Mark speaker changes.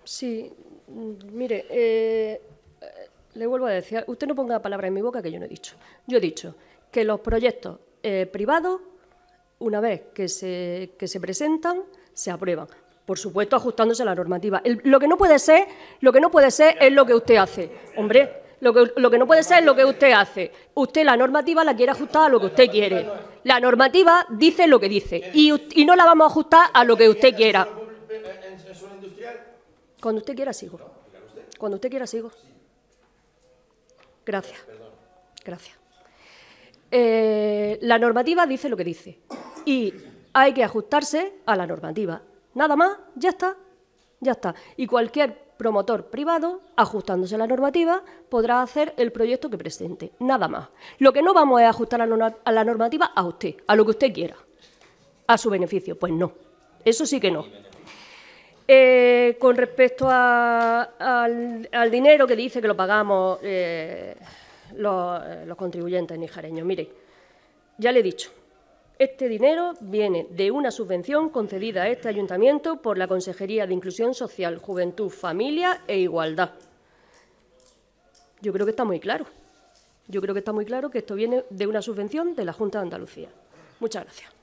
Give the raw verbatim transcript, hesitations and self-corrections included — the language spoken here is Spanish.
Speaker 1: Sí, mire, eh, le vuelvo a decir, usted no ponga palabras en mi boca que yo no he dicho. Yo he dicho que los proyectos eh, privados, una vez que se, que se presentan, se aprueban. Por supuesto, ajustándose a la normativa. El, lo que no puede ser, lo que no puede ser es lo que usted hace. Hombre, lo que, lo que no puede ser es lo que usted hace. Usted la normativa la quiere ajustar a lo que usted quiere. La normativa dice lo que dice y, y no la vamos a ajustar a lo que usted quiera. Cuando usted quiera, sigo. Cuando usted quiera, sigo. Gracias. Gracias. Eh, la normativa dice lo que dice y hay que ajustarse a la normativa. Nada más, ya está, ya está. Y cualquier promotor privado, ajustándose a la normativa, podrá hacer el proyecto que presente. Nada más. Lo que no vamos es ajustar a la normativa a usted, a lo que usted quiera, a su beneficio. Pues no, eso sí que no. Eh, con respecto a, al, al dinero que dice que lo pagamos eh, los, los contribuyentes nijareños, mire, ya le he dicho, este dinero viene de una subvención concedida a este ayuntamiento por la Consejería de Inclusión Social, Juventud, Familia e Igualdad. Yo creo que está muy claro. Yo creo que está muy claro que esto viene de una subvención de la Junta de Andalucía. Muchas gracias.